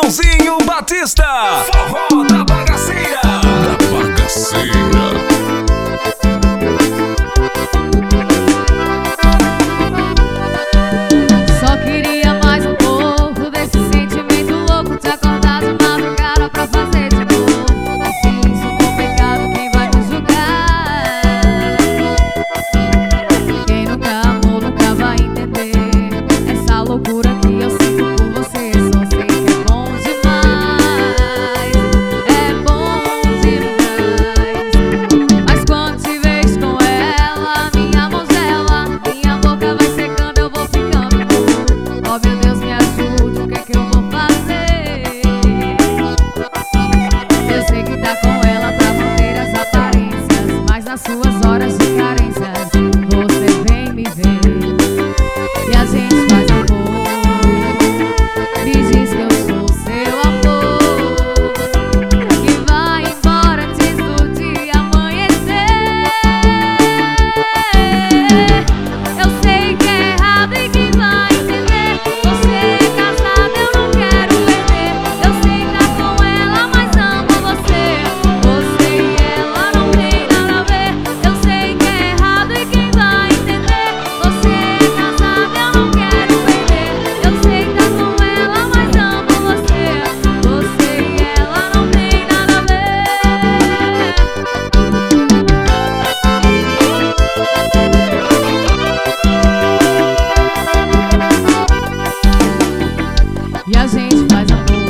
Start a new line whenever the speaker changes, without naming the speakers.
Joãozinho Batista, forró da bagaceira. Da bagaceira.
Só queria mais um pouco desse sentimento louco, te acordar de madrugada pra fazer de novo. Mas se isso for pecado, quem vai me julgar? Quem nunca amou nunca vai entender essa loucura que eu sinto por você. Só sei que é bom demais, é bom demais. Mas quando te vejo com ela, minha mão gela, minha boca vai secando, eu vou ficando louco. Oh meu Deus, me ajude, o que é que eu vou fazer? Eu sei que tá com ela pra manter as aparências, mas nas suas horas de carência você vem me ver e a gente faz amor. Me diz que eu sou seu amor, que vai embora antes do dia amanhecer. Eu sei que é errado e quem vai entender? Você é casado, eu não quero perder. Eu sei que tá com ela, mas amo você. Você e ela não tem nada a ver. Eu sei que é errado e quem vai entender? Você é casado, eu não quero perder. Eu sei que tá com ela, mas amo você. Você e ela não tem nada a ver. E a gente faz amor.